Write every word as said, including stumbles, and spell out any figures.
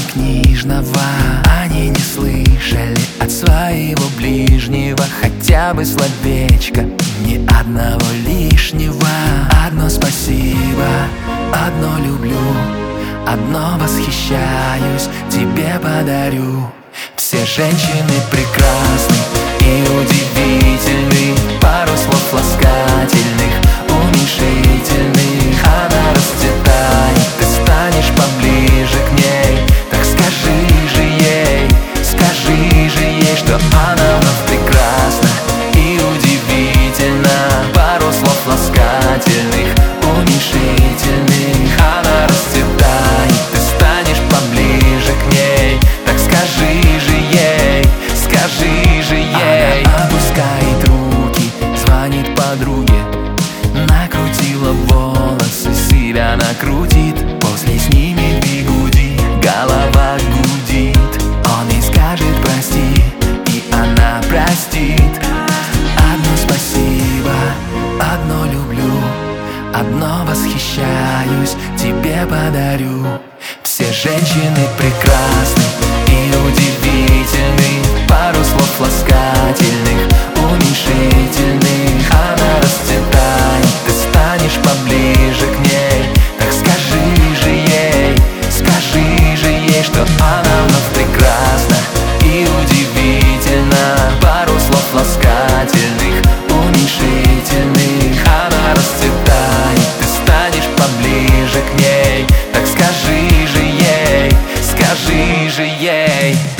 чернокнижного. Они не слышали от своего ближнего хотя бы словечко, ни одного лишнего. Одно спасибо, одно люблю, одно восхищаюсь, тебе подарю. Все женщины прекрасны и удивительны, пару слов ласкательных, уменьшительных. Она расцветает, ты станешь поближе к ней. Так скажи же ей, скажи же ей, что она вновь прекрасна и удивительна. Пару слов ласкательных, уменьшительных. Она расцветает, ты станешь поближе к ней. Так скажи же ей, скажи же ей. Она опускает руки, звонит подруге, накрутила волосы, себя накрутит, после с ними бигуди, голова гудит. Он ей скажет прости, и она простит. Одно спасибо, одно люблю, одно восхищаюсь, тебе подарю. Все женщины прекрасны и удивительны, пару слов ласкательных, уменьшительных. Она расцветает, ты станешь поближе к ней. Так скажи же ей, скажи же ей, что она вновь прекрасна и удивительна. Пару слов ласкательных, уменьшительных. Она расцветает, ты станешь поближе к ней. Так скажи же ей, скажи же ей.